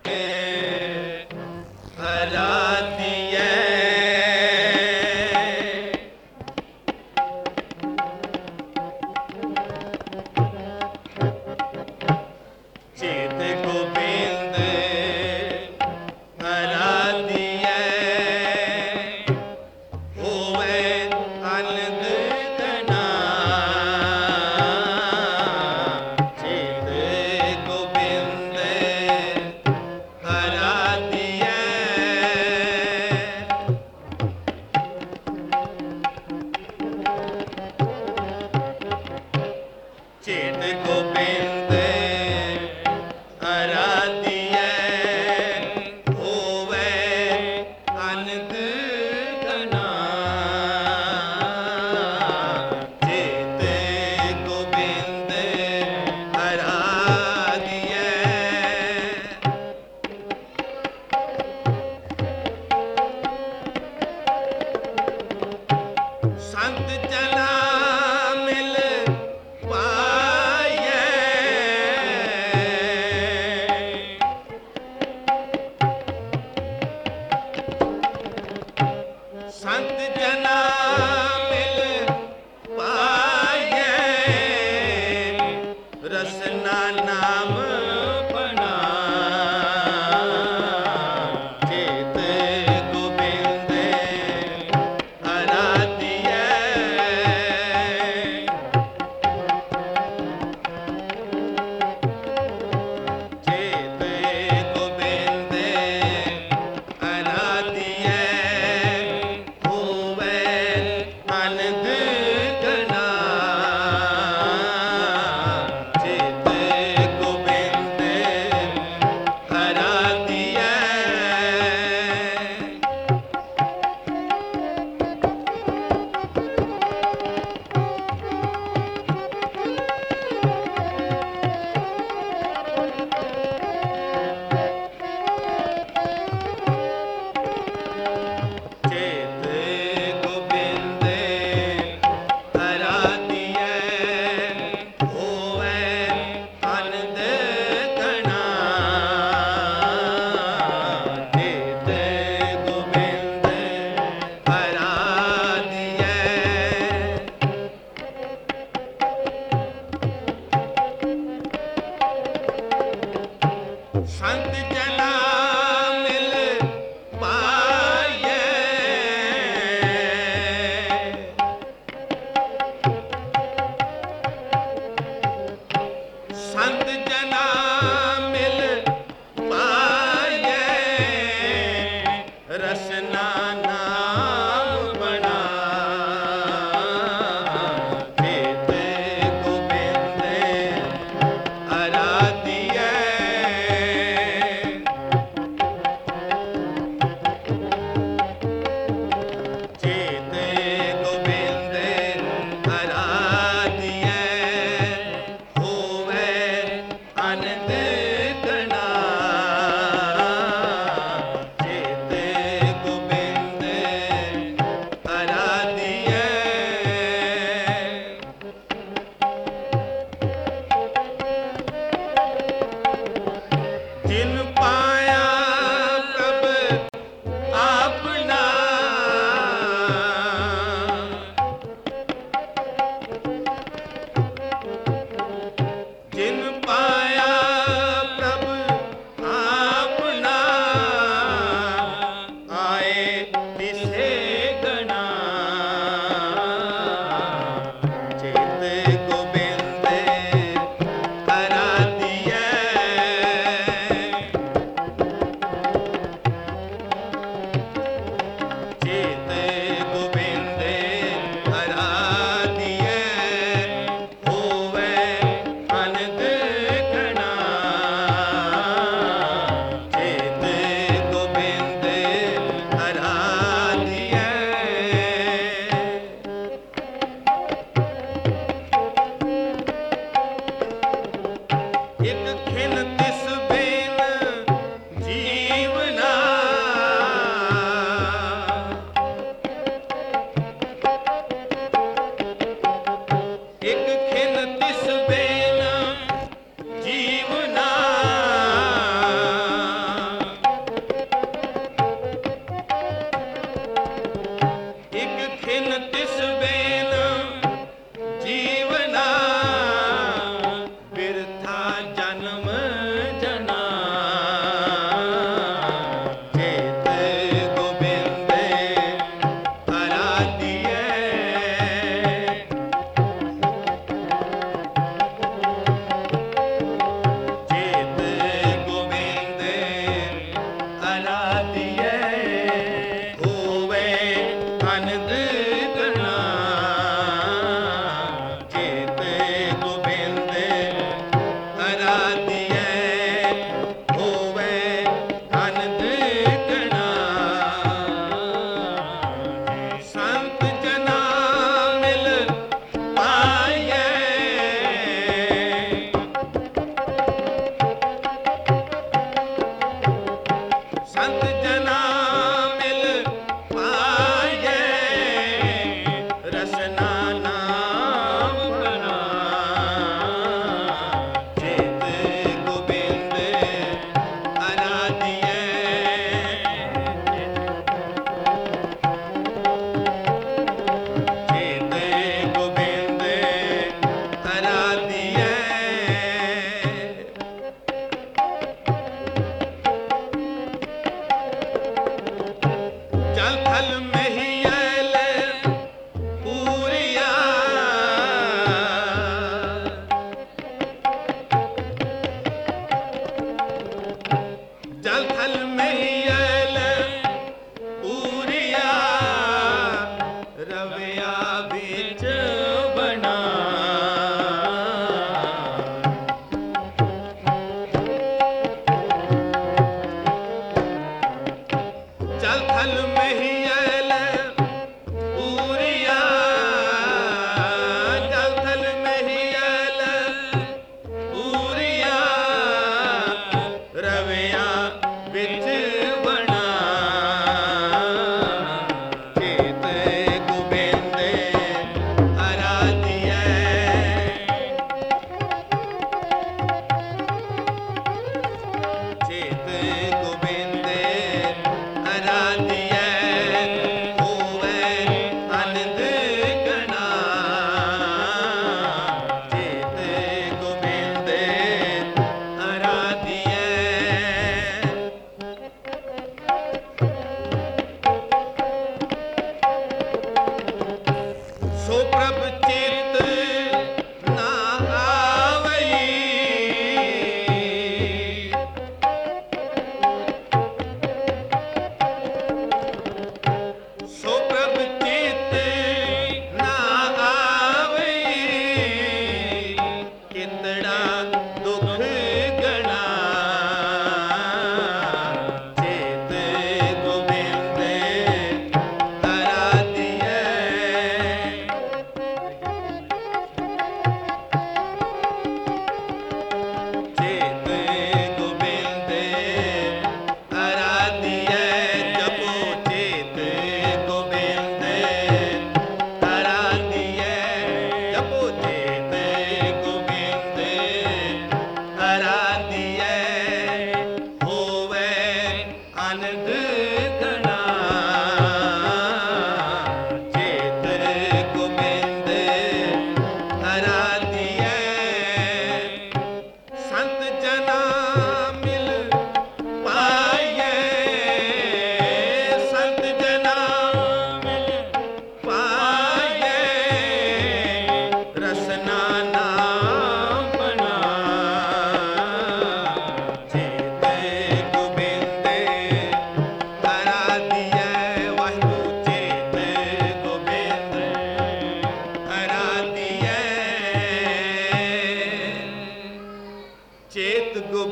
ਜਿਨ ਪਾਇਆ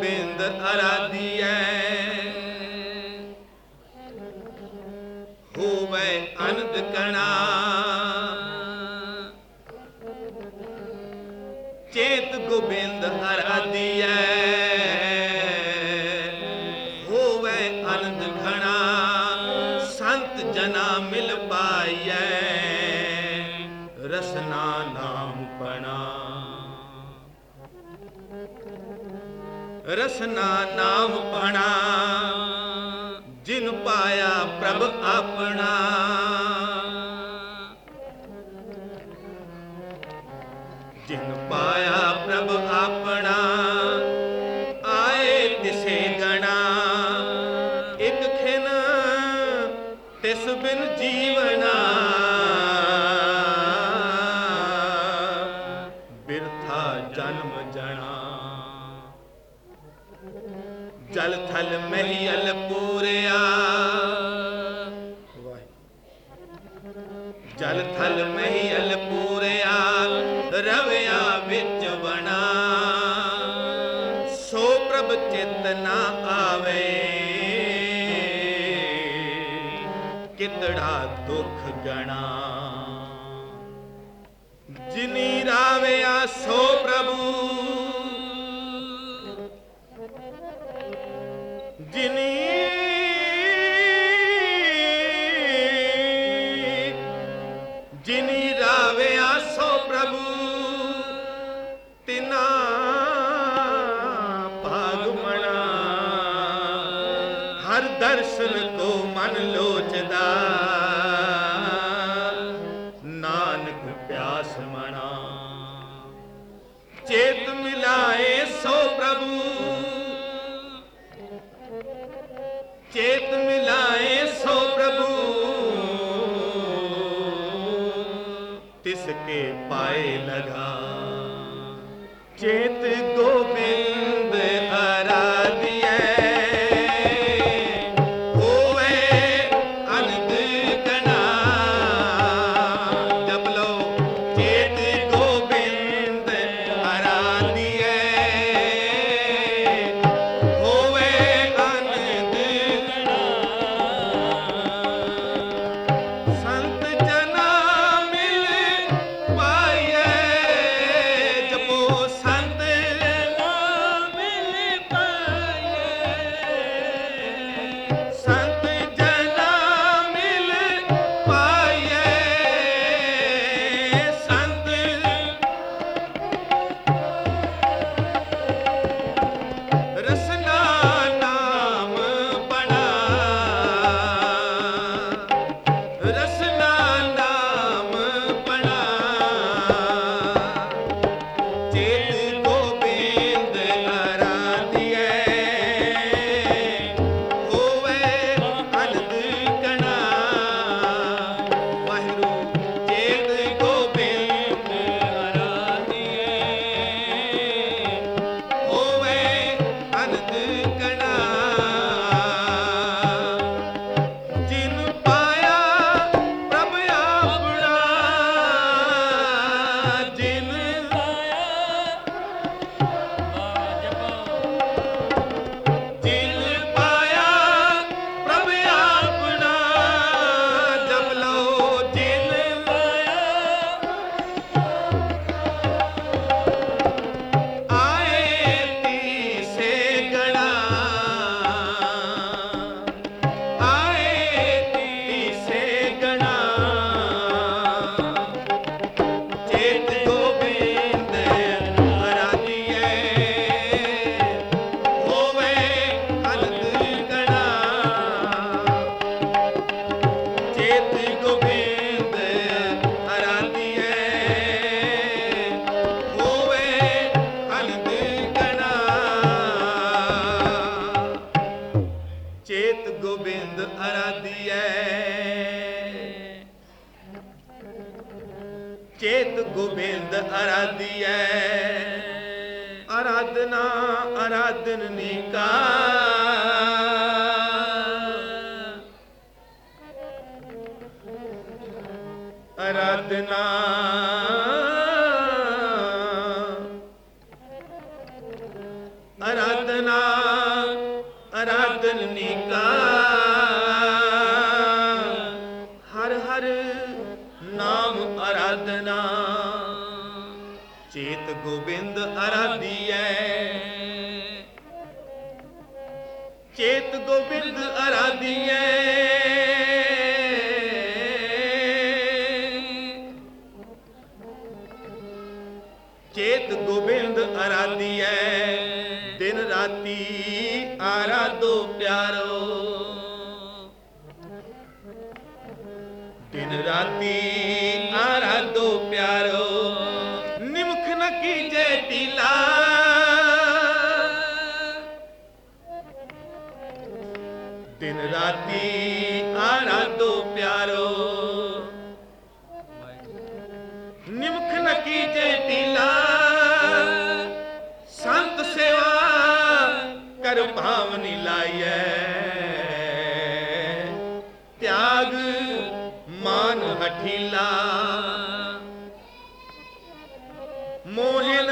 गोबिंद आराधियै होवे अनंद कणा चेत गोबिंद आराधियै होवे आनंद घना संत जना मिल पाइयै रसना नाम पना रसना नाम पना जिन पाया प्रभ अपना जिन पाया प्रभ अपना आए तिसे गणा एक खिन तिस बिन जीवना बिरथा जन्म जना जल थल महियल पूरिया जल थल महियल पूरिया रविया विच बना सो प्रभ चित ना आवे कितड़ा दुख गणा जिनी राविया सो प्रभु जिनी जिनी राविया सो प्रभु तिना भागमना हर दर्शन को मन लोचदा नानक प्यास मना चेत मिलाए सो प्रभु चेत मिलाए सो प्रभु तिसके पाए लगा चेत गोबिंद आराधियै होवे अनंद कणा जप लो चेत गोबिंद आराधियै होवे अनंद संत जना मिल पाइयै जपो संत मिल पाइयै संत जना मिल पाइयै संत रसना नाम बना रसना नाम बना चेत गोबिंद आराधियै होवे अनंद कणा वाहिगुरू चेत गोबिंद आराधियै होवे अनंद कणा जिन पाया प्रभ अपना जिन जिन पाया प्रभ अपना जप लो जिन आए तीसे गणा आए तीसे गणा चेत गोबिंद आराधियै होवे अनंद कणा चेत गोबिंद आराधियै होवे अनंद कणा चेत गोबिंद आराधियै चेत गोबिंद आराधियै आराधना आराधनी का आराधना आराधना आराधनी का हर हर नाम आराधना चेत गोविंद आराधियै चेत गोविंद आराधियै चेत गोविंद आराधियै दिन राती आराधो प्यारो दिन राती आराधो प्यारो निमख न कीजे टीला दिन राती आराधो प्यारो निमख न कीजे टीला संत सेवा कर भावनी लाइए त्याग मान हठीला मोहन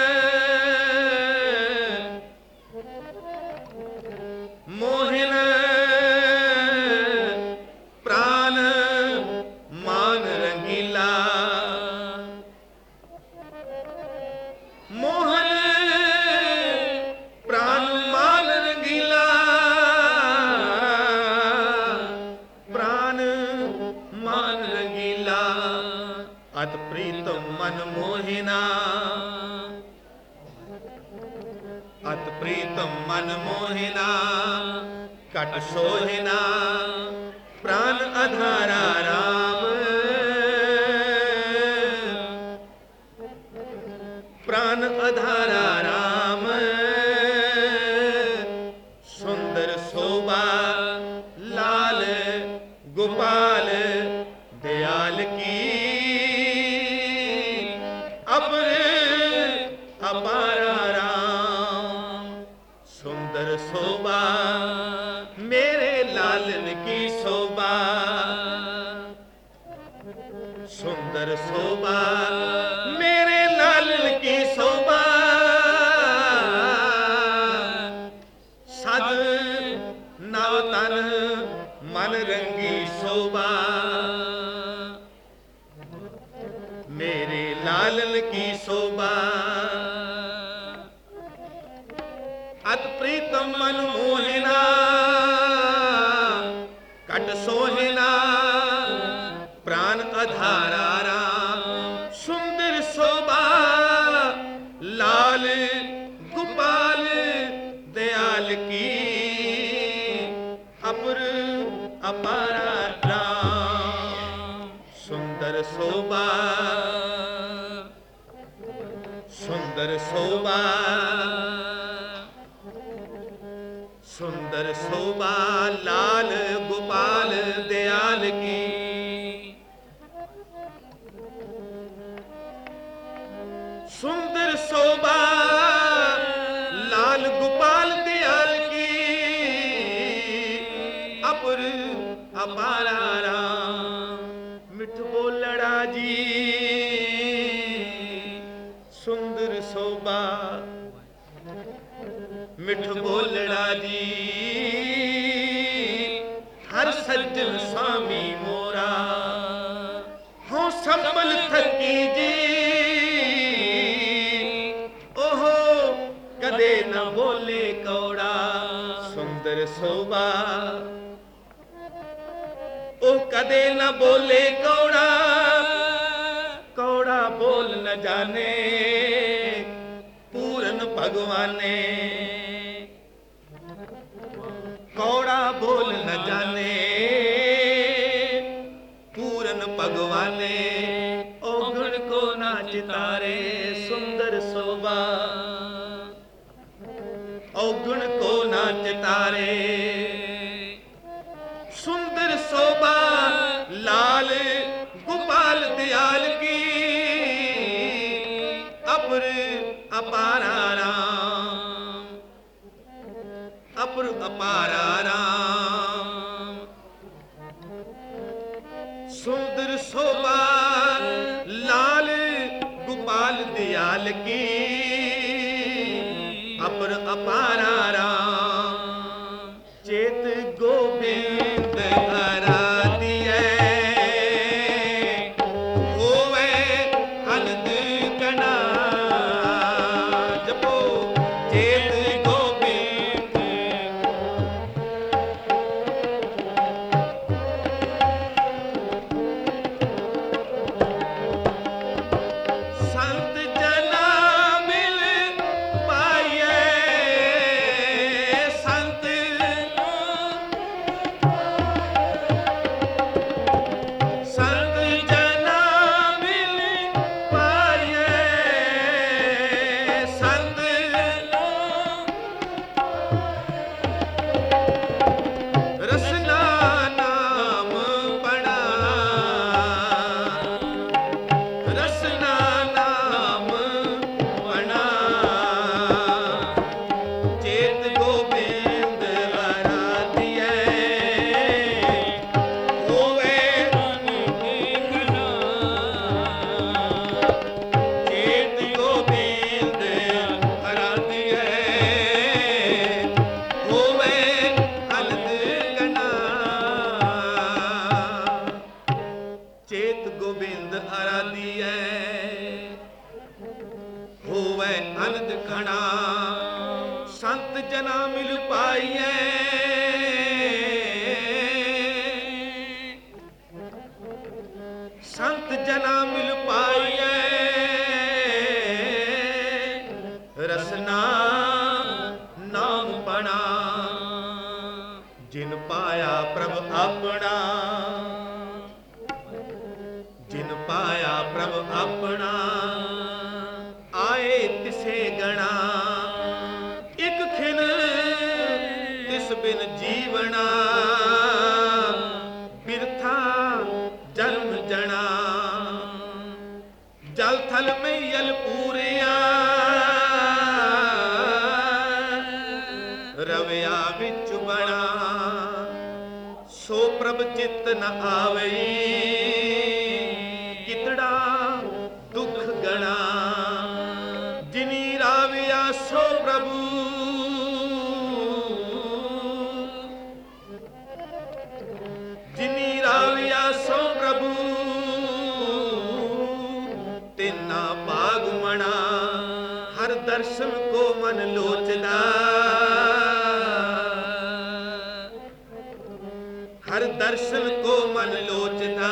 मोहन प्राण मान रंगीला मोहन प्राण मान रंगीला प्राण मान रंगीला अत प्रीतम मन मोहिना अत प्रीतम मन मोहिना कट सोहिना प्राण अधारा राम प्राण अधारा राम सुंदर शोभा लाल गोपाल दयाल की अपर अपारा राम सुंदर शोभा मेरे लालन की शोभा सुंदर शोभा मेरे लालन की शोभा सद नवतन मन रंगी शोभा मेरे लालन की शोभा अत प्रीतम मन मोहिना कट सोहिना प्राण अधारा राम सुंदर शोभा लाल गोपाल दयाल की अपर अपारा राम सुंदर शोभा सुंदर शोभा सुंदर शोभा लाल गोपाल दयाल की सुंदर शोभा लाल गोपाल दयाल की अपर अपारा राम मिठ बोलड़ा जी सुंदर शोभा मिठ बोलड़ा जी हर सज्जन स्वामी मोरा हो संबल थकी जी ओहो कदे न बोले कौड़ा सुंदर शोभा ओ कदे न बोले कौड़ा कौड़ा बोल न जाने पूरन भगवाने कौड़ा बोल न जाने पूरन भगवाने औगुण को ना चितारे सुंदर शोभा औगुण को ना चितारे सुंदर शोभा लाल गोपाल दयाल की अपर अपारा राम अपर अपारा राम सुंदर शोभा लाल गोपाल दयाल की अपर अपारा राम ਆਪਣਾ ਜਿਨ ਪਾਇਆ ਪ੍ਰਭ ਆਪਣਾ ਜਿਨ ਪਾਇਆ ਪ੍ਰਭ ਆਪਣਾ ਆਏ ਤਿਸੇ ਗਣਾ ਇੱਕ ਖਿਨ ਤਿਸ ਬਿਨ ਜੀਵਣਾ ਬਿਰਥਾ ਜਨਮ ਜਣਾ ਜਲ ਥਲ ਮਈਲ ਪੂਰਿਆ ਰਵਿਆ ਵਿੱਚ ਬਣਾ ਸੋ ਪ੍ਰਭ ਚਿਤ ਨ ਆਵਈ ਕਿਤੜਾ ਦੁਖ ਗਣਾ ਜਿਨੀ ਰਾਵਿਆ ਸੋ ਪ੍ਰਭੂ ਜਿਨੀ ਰਾਵਿਆ ਸੋ ਪ੍ਰਭੂ ਤਿਨਾ ਭਾਗ ਮਣਾ ਹਰ ਦਰਸ਼ਨ ਕੋ ਮਨ ਲੋਚਦਾ ਹਰ ਦਰਸ਼ਨ ਕੋ ਮਨ ਲੋਚਦਾ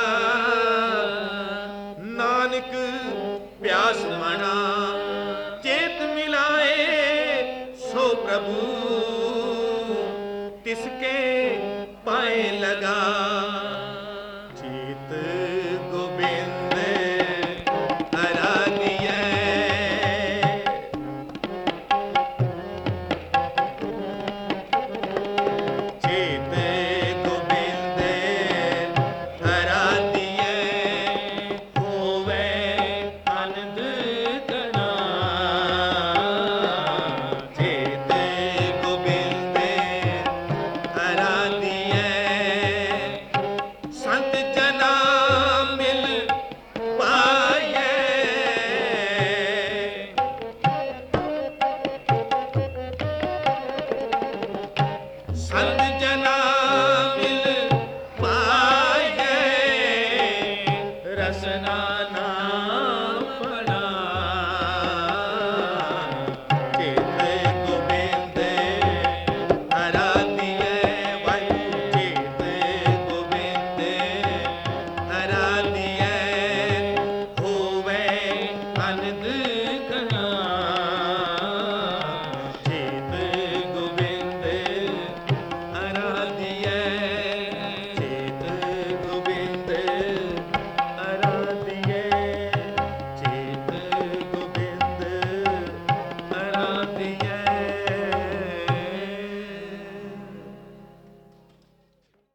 ਨਾਨਕ ਪਿਆਸ ਮਣਾ ਚੇਤ ਮਿਲਾਏ ਸੋ ਪ੍ਰਭੂ ਤਿਸਕੇ ਪਾਏ ਲਗਾ